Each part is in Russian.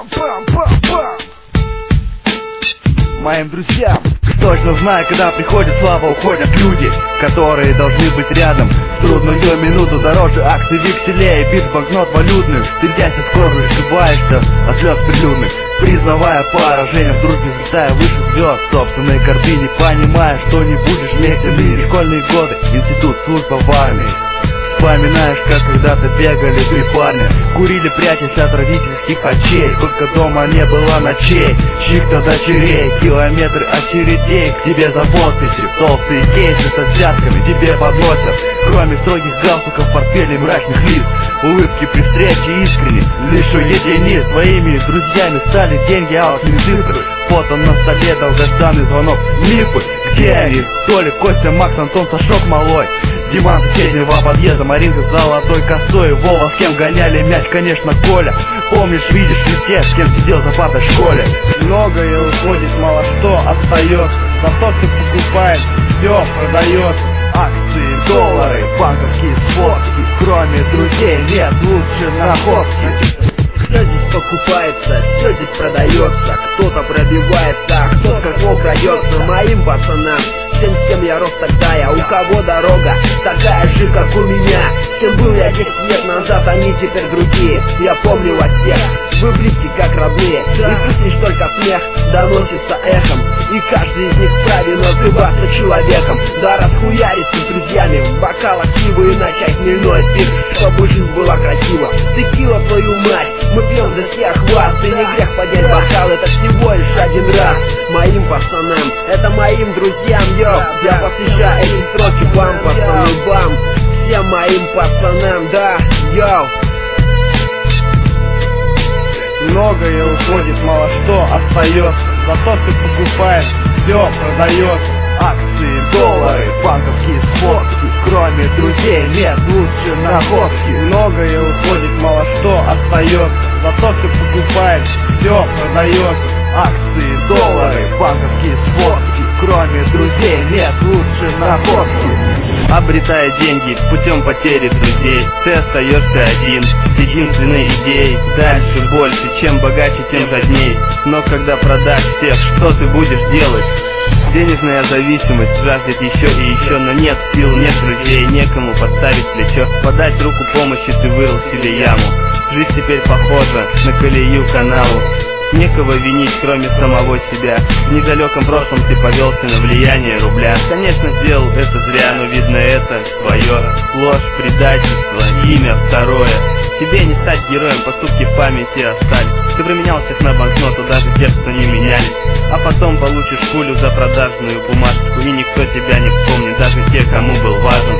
Моим друзьям точно знаю, когда приходит слава, уходят люди, которые должны быть рядом в трудную минуту. Дороже акций, векселей, бит банкнот валютных. Стыдясь от скорби, сшибаешься от слез прилюдных. Признавая поражение, в дружбе взлетая выше звезд собственной гордыни, понимая, что не будешь вместе ныне. Школьные годы, институт, служба в армии. Вспоминаешь, как когда-то бегали три парня, курили, прячась от родительских очей. Сколько дома не было ночей, чьих-то дочерей, километры очередей. К тебе за подписью толстые кейсы со взятками тебе подносят. Кроме строгих галстуков, портфелей, мрачных лиц, улыбки при встрече искренне лишь у единиц. Твоими друзьями стали деньги, алчные цифры, фото на столе, долгожданный звонок. Мифы, где они? Толик, Костя, Макс, Антон, Сашок малой, Диман соседнего подъезда, Маринка с золотой косой, Вова, с кем гоняли мяч, конечно, Коля. Помнишь, видишь ли те, с кем сидел за партой в школе. Многое уходит, мало что остается, зато все покупает, все продает. Акции, доллары, банковские сфотки, кроме друзей нет лучше находки. Все здесь покупается, все здесь продается. Кто-то пробивается, а кто-то как волк крадется. Моим пацанам, всем, с кем я рос тогда, я у кого дорога такая же, как у меня. С кем был я 10 лет назад, они теперь другие. Я помню вас всех, вы близки как родные. И пусть лишь только смех доносится эхом, и каждый из них вправе называться человеком. Да расхуяриться с друзьями в бокалах пива и начать хмельной пить, чтобы жизнь была красива. Текила, твою мать, мы пьем за всех вас, и не грех поднять бокал, это всего лишь один раз. Моим пацанам, это моим друзьям, йоу, я посвящаю эти строки вам, пацаны, вам, всем моим пацанам, да, йоу. Многое уходит, мало что остается, зато все покупает, все продает. Акции, доллары, банковские сфотки, кроме друзей нет лучше находки. Многое уходит, мало что остается, зато все покупает, все продает. Акции, доллары, банковские сфотки, кроме друзей нет лучше находки. Обретая деньги путем потери друзей, ты остаешься один с единственной идеей. Дальше больше, чем богаче, тем жадней. Но когда продашь всех, что ты будешь делать? Денежная зависимость жаждет еще и еще, но нет сил, нет друзей, некому подставить плечо. Подать руку помощи, ты вырыл себе яму. Жизнь теперь похожа на колею каналу. Некого винить, кроме самого себя. В недалеком прошлом ты повелся на влияние рубля. Конечно, сделал это зря, но видно это твое. Ложь, предательство, имя второе. Тебе не стать героем, поступки в памяти остались. Ты променял всех на банкноту, даже тех, кто не менялись. А потом получишь пулю за продажную бумажку, и никто тебя не вспомнит, даже те, кому был важен.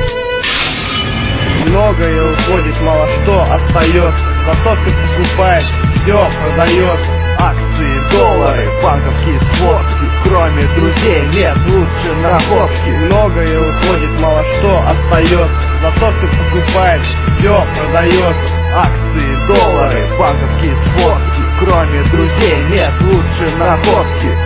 Многое уходит, мало что остается, зато все покупает, все продает. Акции, доллары, банковские сфотки, кроме друзей нет лучше находки. Многое уходит, мало что остается, зато все покупает, все продает. Акции, доллары, банковские сфотки, кроме друзей нет лучше находки.